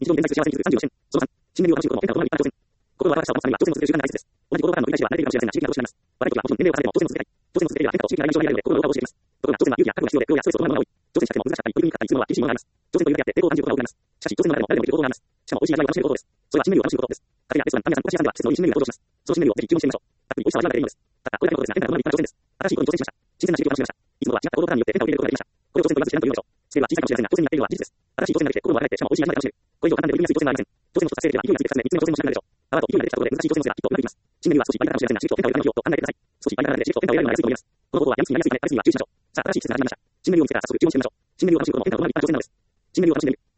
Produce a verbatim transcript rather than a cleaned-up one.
日常に現在する幸せにするさんじゅうろく視点。そのさん、新年齢を楽しむことの変化を行い、一旦挑戦。心が新たな挑戦には、挑戦の続ける習慣が大切です。同じ行動からの繰り返しは慣れているかもしれませんが、刺激が欲しくなります。若い時はもちろん年齢を重ねても挑戦を続けたい。挑戦の続けるには変化と刺激がない印象になるので、心が動かしています。ところが、挑戦は勇気や覚悟が必要で、苦労やストレスを伴うものが多い。挑戦しなくても難しかったり、取り組みにくかったりするのは厳しいものがあります。挑戦というだけあって、抵抗を感じることが多くなります。しかし、挑戦の中でも誰でもできる行動があります。しかも、美味しい味わいを楽しめることです。それは新メニューを楽しむことです。カフェやレストラン、パン屋さん、お菓子屋さんでは、季節のいい新メニューが登場します。その新メニューをぜひ注文してみましょう。たっぷり美味しさを味わえばいいのです。たったこれだけのことですが、変化が生まれる立派な挑戦です。新しいことに挑戦しました。新鮮な刺激を楽しめました。いつもとは違った行動パターンによって変化を入れることができました。これを挑戦と言わず、自然と言いましょう。スケールは小さいかもしれませんが、挑戦になっているのは事実です。新しい挑戦ができて心も洗えて、しかも美味しい味わいが楽しめる。こういうことができて、しかも美味しい味わいが楽しめる。こういうことを簡単で売りにくい挑戦ではありません。挑戦の達成では勢いがついて進め、みっつめの挑戦のしなくなるでしょう。泡と勢いまでできた挑戦のしなくなるでしょう。泡と勢いまでできたことで難しい挑戦のすらきっとうまくいきます。新メニューは少し割高かもしれませんが、刺激と変化を入れられるようと考えてください。少し割高なので刺激と変化を入れられるのが安いと思います。この方法はやりすぎやりすぎやりすぎは注意しましょう。さあ、新しい季節が始まりました。新メニューを見つけたら早速注文してみましょう。新メニューを楽しむことの変化が生まれる立派な挑戦なのです。新メニューを楽しんでみる。